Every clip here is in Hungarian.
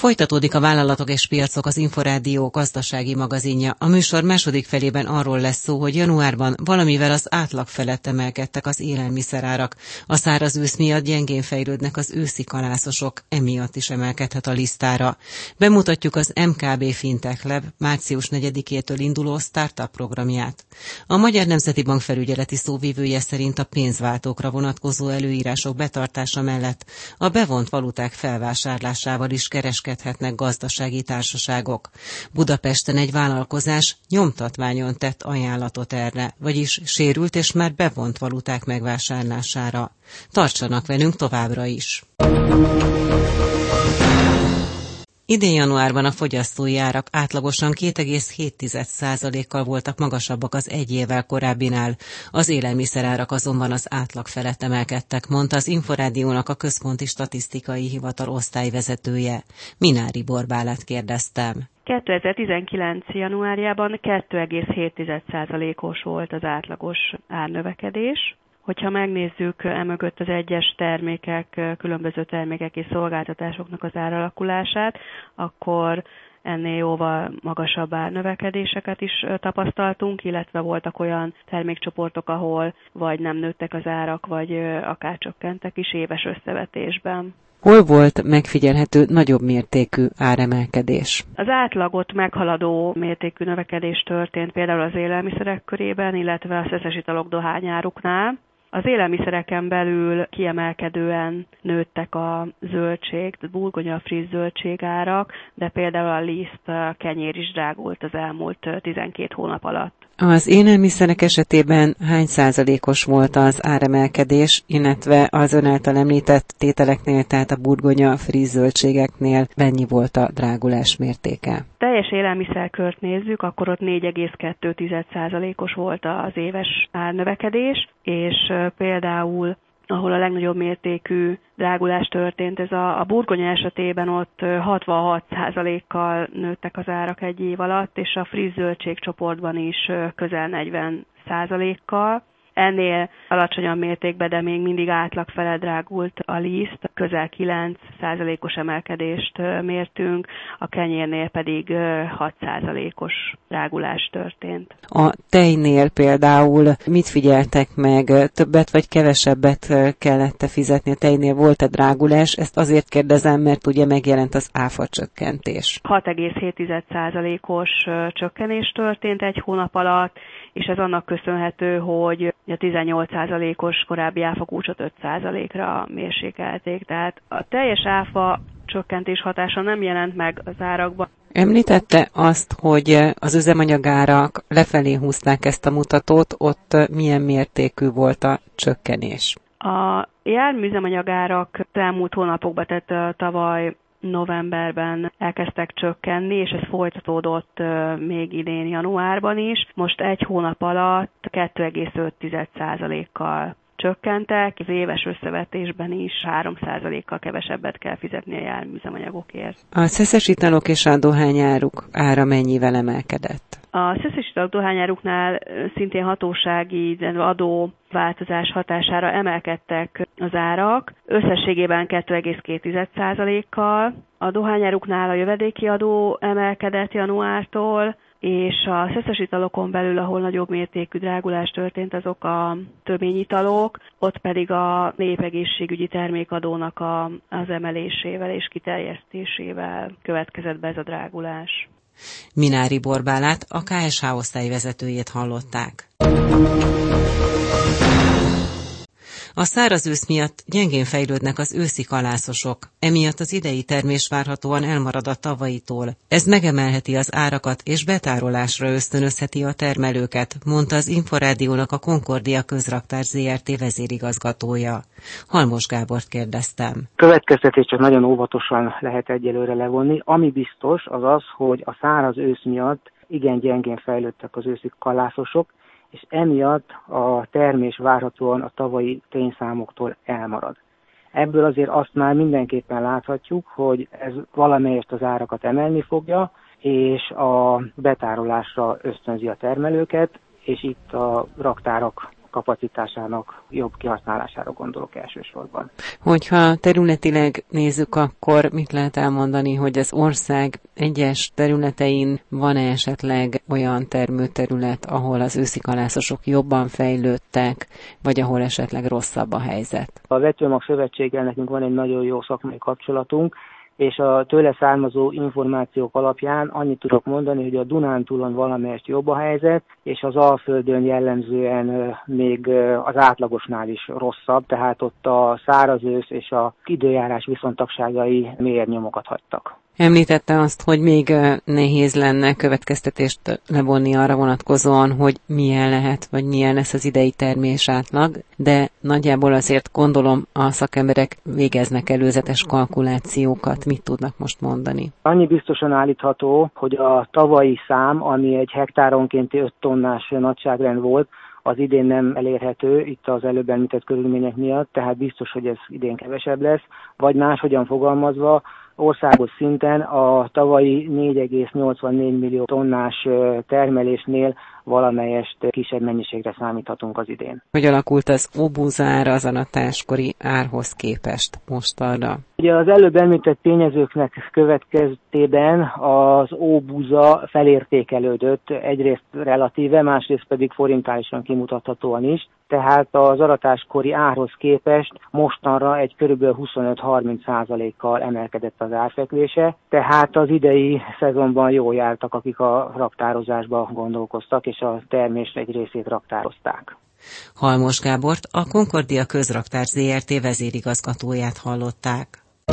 Folytatódik a Vállalatok és Piacok, az Inforádió gazdasági magazinja. A műsor második felében arról lesz szó, hogy januárban valamivel az átlag felett emelkedtek az élelmiszerárak. A száraz ősz miatt gyengén fejlődnek az őszi kalászosok, emiatt is emelkedhet a lisztára. Bemutatjuk az MKB Fintech Lab március 4-től induló startup programját. A Magyar Nemzeti Bank felügyeleti szóvivője szerint a pénzváltókra vonatkozó előírások betartása mellett a bevont valuták felvásárlásával is kereskedhetnek gazdasági társaságok. Budapesten egy vállalkozás nyomtatványon tett ajánlatot erre, vagyis sérült és már bevont valuták megvásárlására. Tartsanak velünk továbbra is! Idén januárban a fogyasztói árak átlagosan 2,7%-kal voltak magasabbak az egy évvel korábbinál. Az élelmiszerárak azonban az átlag felett emelkedtek, mondta az Inforádiónak a Központi Statisztikai Hivatal osztályvezetője. Minári Borbálát kérdeztem. 2019. januárjában 2,7%-os volt az átlagos árnövekedés. Hogyha megnézzük emögött az egyes termékek, különböző termékek és szolgáltatásoknak az áralakulását, akkor ennél jóval magasabb árnövekedéseket is tapasztaltunk, illetve voltak olyan termékcsoportok, ahol vagy nem nőttek az árak, vagy akár csökkentek is éves összevetésben. Hol volt megfigyelhető nagyobb mértékű áremelkedés? Az átlagot meghaladó mértékű növekedés történt például az élelmiszerek körében, illetve a szeszes italok, dohányáruknál. Az élelmiszereken belül kiemelkedően nőttek a zöldség, burgonya, friss zöldségárak, de például a liszt, a kenyér is drágult az elmúlt 12 hónap alatt. Az élelmiszerek esetében hány százalékos volt az áremelkedés, illetve az ön által említett tételeknél, tehát a burgonya, friss zöldségeknél mennyi volt a drágulás mértéke? Teljes élelmiszerkört nézzük, akkor ott 4,2%-os volt az éves árnövekedés, és például ahol a legnagyobb mértékű drágulás történt, ez a burgonya esetében ott 66%-kal nőttek az árak egy év alatt, és a friss zöldség csoportban is közel 40%-kal. Ennél alacsonyabb mértékben, de még mindig átlag fele drágult a liszt, közel 9%-os emelkedést mértünk, a kenyérnél pedig 6%-os drágulás történt. A tejnél például mit figyeltek meg? Többet vagy kevesebbet kellett fizetni? A tejnél volt-e drágulás? Ezt azért kérdezem, mert ugye megjelent az áfa csökkentés. 6,7%-os csökkenés történt egy hónap alatt, és ez annak köszönhető, hogy a 18%-os korábbi áfakulcsot 5%-ra mérsékelték. Tehát a teljes áfa csökkentés hatása nem jelent meg az árakban. Említette azt, hogy az üzemanyagárak lefelé húzták ezt a mutatót, ott milyen mértékű volt a csökkenés? A járműüzemanyagárak elmúlt hónapokban, tehát tavaly novemberben elkezdtek csökkenni, és ez folytatódott még idén januárban is. Most egy hónap alatt 2,5%-kal csökkentek, az éves összevetésben is 3%-kal kevesebbet kell fizetni a járműüzemanyagokért. A szeszes italok és a dohányáruk ára mennyivel emelkedett? A szeszes italok, dohányáruknál szintén hatósági adó változás hatására emelkedtek az árak, összességében 2,2%-kal. A dohányáruknál a jövedéki adó emelkedett januártól, és a szeszes italokon belül, ahol nagyobb mértékű drágulás történt, azok a töményitalok, ott pedig a népegészségügyi termékadónak az emelésével és kiterjesztésével következett be ez a drágulás. Minári Borbálát, a KSH osztályvezetőjét hallották. A száraz ősz miatt gyengén fejlődnek az őszi kalászosok, emiatt az idei termés várhatóan elmarad a tavaitól. Ez megemelheti az árakat és betárolásra ösztönözheti a termelőket, mondta az Inforádiónak a Concordia Közraktár Zrt. Vezérigazgatója. Halmos Gábort kérdeztem. Következtetést csak nagyon óvatosan lehet egyelőre levonni. Ami biztos, az az, hogy a száraz ősz miatt igen gyengén fejlődtek az őszi kalászosok, és emiatt a termés várhatóan a tavalyi tényszámoktól elmarad. Ebből azért azt már mindenképpen láthatjuk, hogy ez valamelyest az árakat emelni fogja, és a betárolásra ösztönzi a termelőket, és itt a raktárak kapacitásának jobb kihasználására gondolok elsősorban. Hogyha területileg nézzük, akkor mit lehet elmondani, hogy az ország egyes területein van-e esetleg olyan termőterület, ahol az őszikalászosok jobban fejlődtek, vagy ahol esetleg rosszabb a helyzet? A Vetőmag Szövetséggel nekünk van egy nagyon jó szakmai kapcsolatunk, és a tőle származó információk alapján annyit tudok mondani, hogy a Dunántúlon valamelyest jobb a helyzet, és az Alföldön jellemzően még az átlagosnál is rosszabb, tehát ott a száraz ősz és a időjárás viszontagságai mélyebb nyomokat hagytak. Említette azt, hogy még nehéz lenne következtetést levonni arra vonatkozóan, hogy milyen lehet, vagy milyen lesz az idei termés átlag, de nagyjából azért gondolom a szakemberek végeznek előzetes kalkulációkat. Mit tudnak most mondani? Annyi biztosan állítható, hogy a tavalyi szám, ami egy hektáronkénti 5 tonnás nagyságrend volt, az idén nem elérhető, itt az előbb említett körülmények miatt, tehát biztos, hogy ez idén kevesebb lesz, vagy máshogyan fogalmazva, országos szinten a tavalyi 4,84 millió tonnás termelésnél valamelyest kisebb mennyiségre számíthatunk az idén. Hogy alakult az óbúza ára az anatáskori árhoz képest mostanra? Ugye az előbb említett tényezőknek következtében az óbúza felértékelődött, egyrészt relatíve, másrészt pedig forintálisan kimutathatóan is, tehát az aratáskori árhoz képest mostanra egy körülbelül 25-30%-kal emelkedett az árfekvése, tehát az idei szezonban jól jártak, akik a raktározásba gondolkoztak, és a termés egy részét raktározták. Halmos Gábort, a Concordia Közraktár Zrt. Vezérigazgatóját hallották.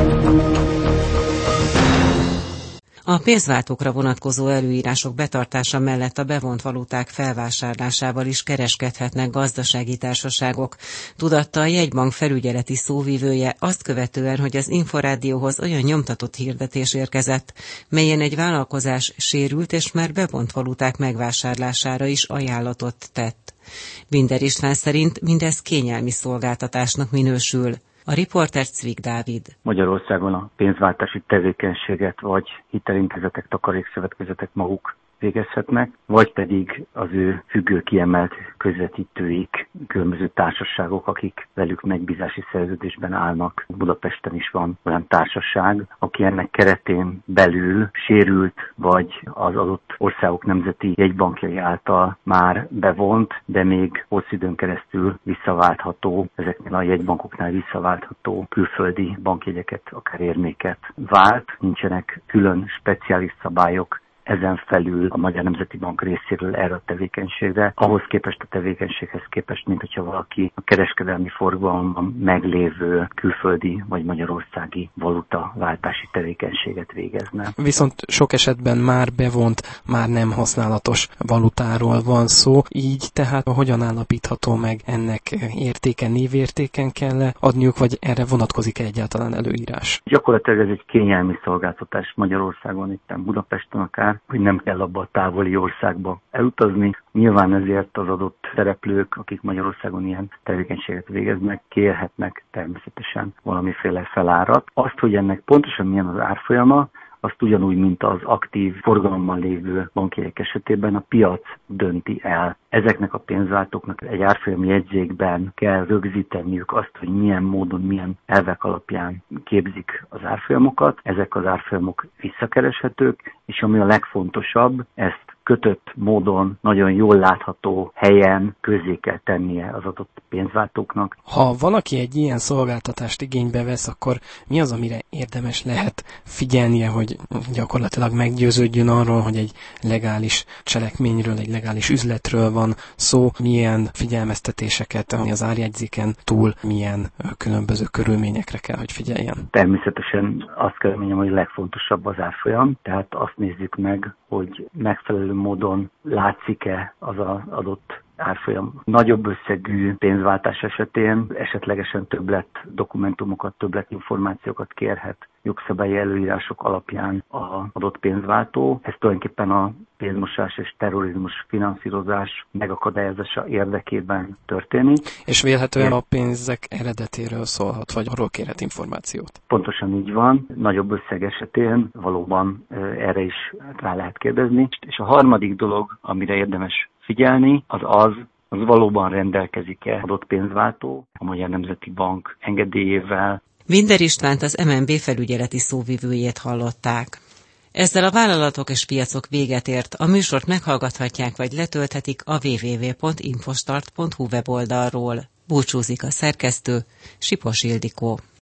A pénzváltókra vonatkozó előírások betartása mellett a bevont valuták felvásárlásával is kereskedhetnek gazdasági társaságok, tudatta a jegybank felügyeleti szóvivője azt követően, hogy az Inforádióhoz olyan nyomtatott hirdetés érkezett, melyen egy vállalkozás sérült és már bevont valuták megvásárlására is ajánlatot tett. Binder István szerint mindez kényelmi szolgáltatásnak minősül. A riporter Cvik Dávid. Magyarországon a pénzváltási tevékenységet vagy hitelintézetek, takarékszövetkezetek maguk végezhetnek, vagy pedig az ő függő kiemelt közvetítőik, különböző társaságok, akik velük megbízási szerződésben állnak. Budapesten is van olyan társaság, aki ennek keretén belül sérült, vagy az adott országok nemzeti jegybankjai által már bevont, de még hosszú időn keresztül visszaváltható, ezeknél a jegybankoknál visszaváltható külföldi bankjegyeket, akár érméket vált. Nincsenek külön speciális szabályok ezen felül a Magyar Nemzeti Bank részéről erre a tevékenységre, ahhoz képest a tevékenységhez képest, mint hogyha valaki a kereskedelmi forgalomban meglévő külföldi vagy magyarországi valutaváltási tevékenységet végezne. Viszont sok esetben már bevont, már nem használatos valutáról van szó, így tehát hogyan állapítható meg ennek értéke, névértéken kell adniuk, vagy erre vonatkozik egyáltalán előírás? Gyakorlatilag ez egy kényelmi szolgáltatás Magyarországon, itt Budapesten akár, hogy nem kell abba a távoli országba elutazni. Nyilván ezért az adott szereplők, akik Magyarországon ilyen tevékenységet végeznek, kérhetnek természetesen valamiféle felárat. Azt, hogy ennek pontosan milyen az árfolyama, azt ugyanúgy, mint az aktív forgalomban lévő bankjegyek esetében a piac dönti el. Ezeknek a pénzváltóknak egy árfolyam jegyzékben kell rögzíteniük azt, hogy milyen módon, milyen elvek alapján képzik az árfolyamokat. Ezek az árfolyamok visszakereshetők, és ami a legfontosabb, ezt kötött módon, nagyon jól látható helyen közzé kell tennie az adott pénzváltóknak. Ha valaki egy ilyen szolgáltatást igénybe vesz, akkor mi az, amire érdemes lehet figyelnie, hogy gyakorlatilag meggyőződjön arról, hogy egy legális cselekményről, egy legális üzletről van szó, milyen figyelmeztetéseket, ami az árjegyzéken túl, milyen különböző körülményekre kell, hogy figyeljen? Természetesen azt kell mondjam, hogy a legfontosabb az árfolyam, tehát azt nézzük meg, hogy megfelelő módon látszik-e az adott árfolyam. Nagyobb összegű pénzváltás esetén esetlegesen többlet dokumentumokat, többlet információkat kérhet jogszabályi előírások alapján az adott pénzváltó. Ez tulajdonképpen a pénzmosás és terrorizmus finanszírozás megakadályozása érdekében történik. És vélhetően a pénzek eredetéről szólhat, vagy arról kérhet információt. Pontosan így van. Nagyobb összeg esetén valóban erre is rá lehet kérdezni. És a harmadik dolog, amire érdemes figyelni, az az, az valóban rendelkezik-e adott pénzváltó a Magyar Nemzeti Bank engedélyével. Winder Istvánt, az MNB felügyeleti szóvivőjét hallották. Ezzel a Vállalatok és Piacok véget ért, a műsort meghallgathatják vagy letölthetik a www.infostart.hu weboldalról. Búcsúzik a szerkesztő, Sipos Ildikó.